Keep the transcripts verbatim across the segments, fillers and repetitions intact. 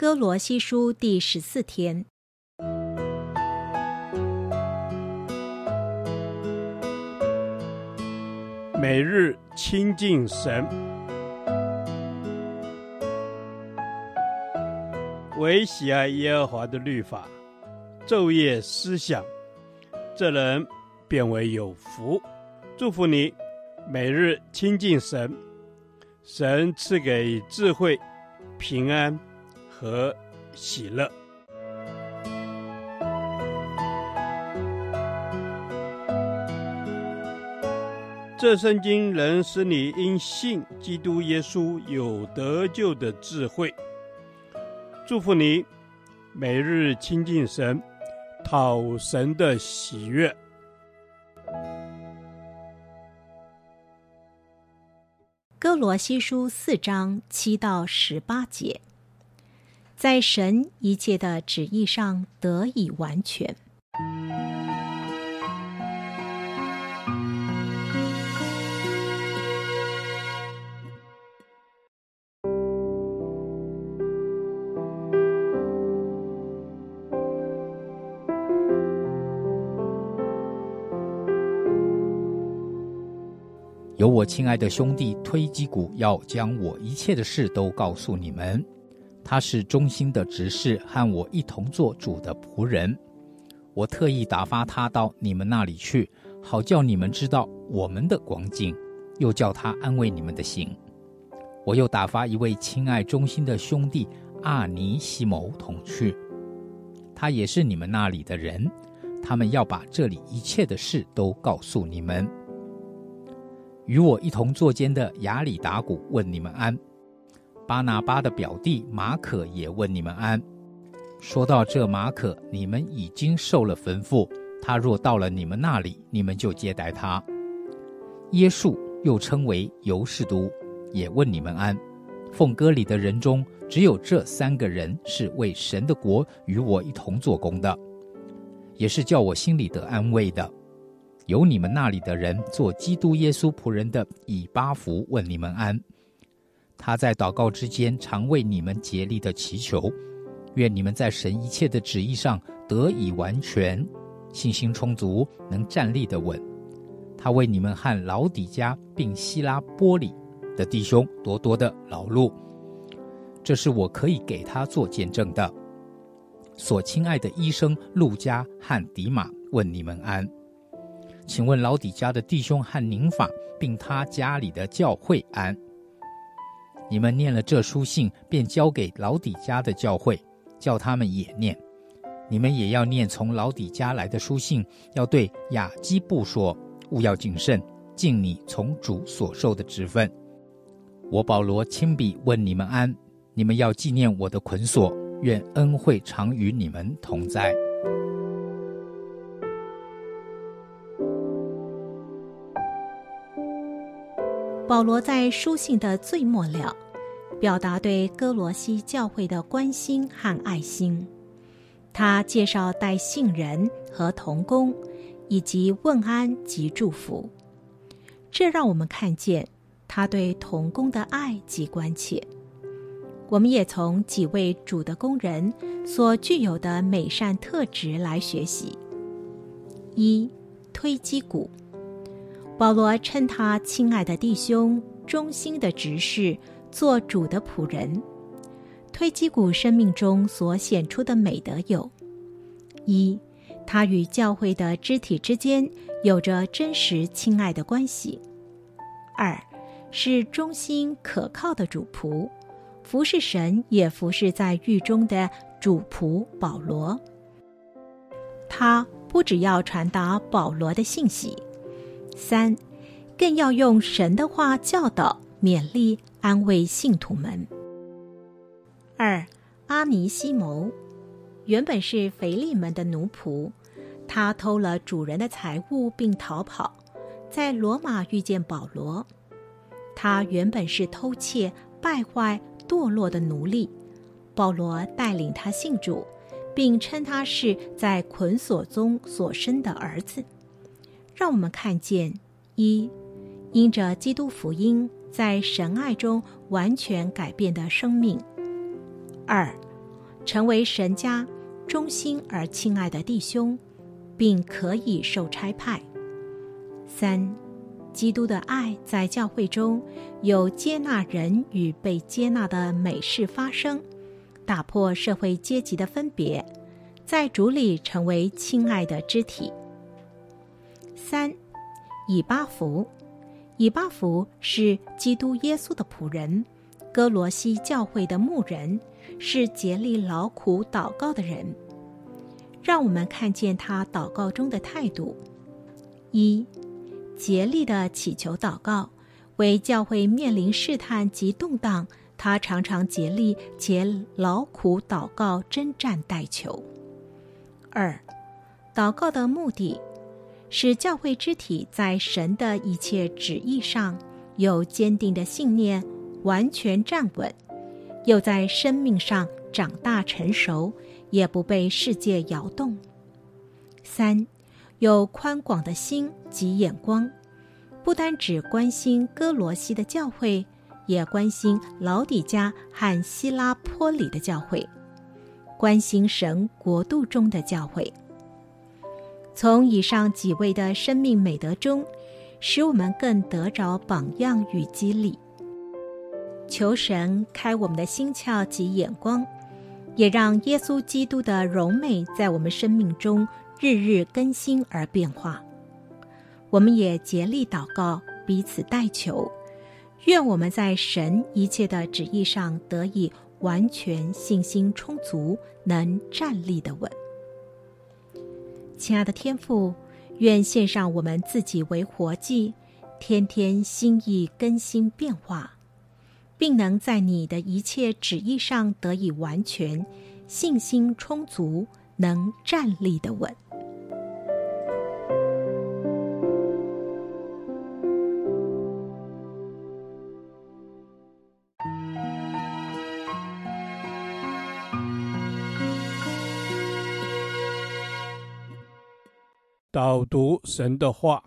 哥罗西书第十四天。 每日亲近神，唯喜爱耶和华的律法，昼夜思想，这人便为有福。祝福你，每日亲近神，神赐给智慧、平安和喜乐。这圣经能使你因信基督耶稣有得救的智慧。祝福你，每日亲近神，讨神的喜悦。 哥罗西书四章七到十八节，在神一切的旨意上得以完全。 有我亲爱的兄弟推基古要将我一切的事都告诉你们，他是忠心的执事，和我一同做主的仆人。我特意打发他到你们那里去，好叫你们知道我们的光景，又叫他安慰你们的心。我又打发一位亲爱忠心的兄弟阿尼西谋同去，他也是你们那里的人，他们要把这里一切的事都告诉你们。与我一同作监的亚里达古问你们安，巴拿巴的表弟马可也问你们安。说到这马可，你们已经受了吩咐，他若到了你们那里，你们就接待他。耶稣又称为犹士都，也问你们安。奉歌里的人中，只有这三个人是为神的国与我一同做工的，也是叫我心里得安慰的。有你们那里的人做基督耶稣仆人的以巴弗问你们安。他在祷告之间常为你们竭力的祈求，愿你们在神一切的旨意上得以完全，信心充足，能站立得稳。他为你们和老底嘉并希拉波里的弟兄多多的劳碌，这是我可以给他做见证的。所亲爱的医生路加和迪马问你们安。请问老底嘉的弟兄和宁法并他家里的教会安。你们念了这书信，便交给老底嘉的教会，叫他们也念。你们也要念从老底嘉来的书信，要对亚基布说，务要谨慎，尽你从主所受的职分。我保罗亲笔问你们安。你们要纪念我的捆锁，愿恩惠常与你们同在。 保罗在书信的最末了，表达对哥罗西教会的关心和爱心。他介绍带信人和同工，以及问安及祝福。这让我们看见他对同工的爱及关切。我们也从几位主的工人所具有的美善特质来学习。一、推基古。保罗称他亲爱的弟兄，忠心的执事，做主的仆人。推基古生命中所显出的美德有：一、他与教会的肢体之间有着真实亲爱的关系；二、是忠心可靠的主仆，服侍神也服侍在狱中的主仆保罗。他不只要传达保罗的信息，三，更要用神的话教导、勉励、安慰信徒们。二、阿尼西谋原本是腓利门的奴仆，他偷了主人的财物并逃跑，在罗马遇见保罗。他原本是偷窃、败坏、堕落的奴隶，保罗带领他信主，并称他是在捆锁中所生的儿子。让我们看见：一、因着基督福音在神爱中完全改变的生命；二、 成为神家忠心而亲爱的弟兄，并可以受差派。三、基督的爱在教会中有接纳人与被接纳的美事发生，打破社会阶级的分别，在主里成为亲爱的肢体。三、以巴弗，以巴弗是基督耶稣的仆人，哥罗西教会的牧人，是竭力劳苦祷告的人。让我们看见他祷告中的态度：一、竭力的祈求祷告，为教会面临试探及动荡，他常常竭力且劳苦祷告征战代求。二、祷告的目的使教会肢体在神的一切旨意上有坚定的信念，完全站稳，又在生命上长大成熟，也不被世界摇动。三、有宽广的心及眼光，不单只关心哥罗西的教会，也关心老底嘉和希拉坡里的教会，关心神国度中的教会。从以上几位的生命美德中，使我们更得着榜样与激励。求神开我们的心窍及眼光，也让耶稣基督的荣美在我们生命中日日更新而变化。我们也竭力祷告，彼此代求，愿我们在神一切的旨意上得以完全信心充足，能站立得稳。亲爱的天父，愿献上我们自己为活祭，天天心意更新变化，并能在你的一切旨意上得以完全，信心充足，能站立得稳。 导读神的话。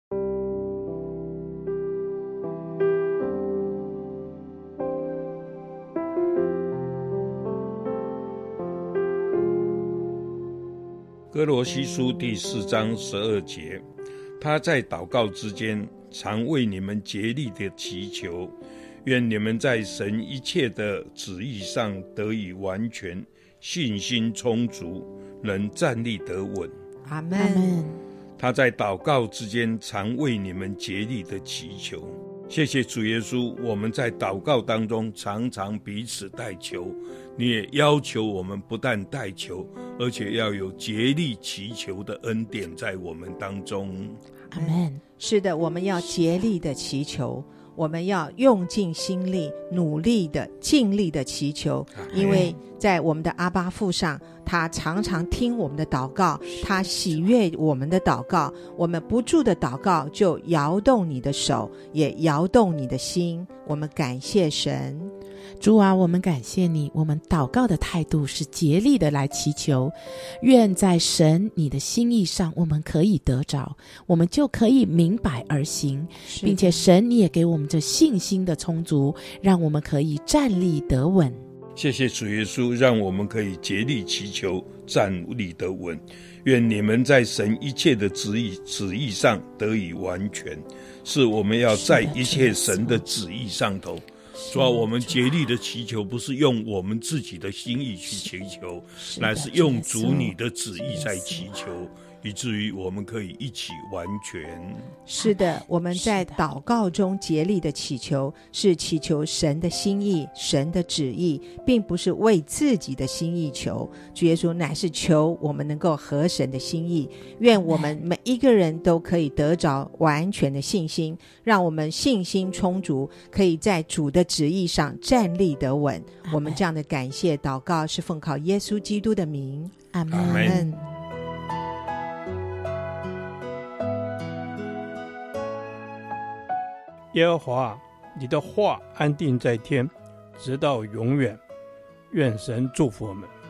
哥罗西书第四章十二节，他在祷告之间常为你们竭力的祈求，愿你们在神一切的旨意上得以完全，信心充足，能站立得稳。 阿们。 他在祷告之间常为你们竭力的祈求。谢谢主耶稣，我们在祷告当中常常彼此代求，你也要求我们不但代求，而且要有竭力祈求的恩典在我们当中。 阿们。是的，我们要竭力的祈求，我们要用尽心力，努力的尽力的祈求，因为在我们的阿爸父上，他常常听我们的祷告，他喜悦我们的祷告，我们不住的祷告就摇动你的手，也摇动你的心。我们感谢神。 主啊，我们感谢你，我们祷告的态度是竭力的来祈求，愿在神你的心意上我们可以得着，我们就可以明白而行，并且神你也给我们这信心的充足，让我们可以站立得稳。 谢谢主耶稣，让我们可以竭力祈求，站立得稳。愿你们在神一切的旨意旨意上得以完全，是我们要在一切神的旨意上头。主啊，我们竭力的祈求，不是用我们自己的心意去祈求，乃是用主你的旨意在祈求，以至于我们可以一起完全。 是的，我们在祷告中竭力的祈求，是祈求神的心意，神的旨意，并不是为自己的心意求。主耶稣乃是求我们能够合神的心意。愿我们每一个人都可以得着完全的信心，让我们信心充足，可以在主的旨意上站立得稳。我们这样的感谢祷告是奉靠耶稣基督的名。阿们。 阿们。 耶和华，你的话安定在天，直到永远。愿神祝福我们。